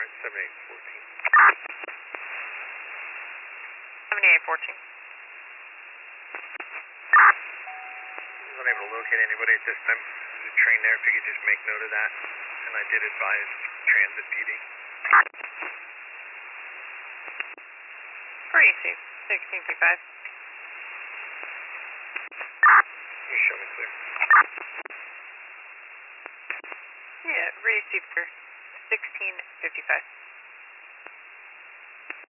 Lawrence, 7814. 7814. Unable to locate anybody at this time. There's a train there, if you could just make note of that. And I did advise Transit PD. Where are you, Steve? 1625. You show me clear. Yeah, receive clear. 1655.